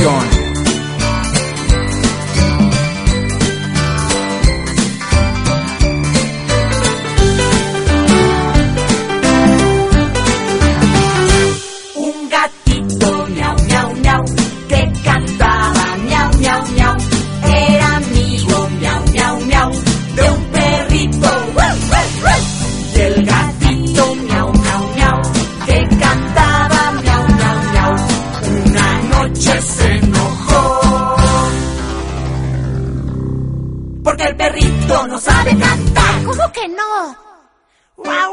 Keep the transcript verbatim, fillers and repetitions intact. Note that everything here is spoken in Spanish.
canción. Porque el perrito no sabe cantar. ¿Cómo que no? ¡Guau!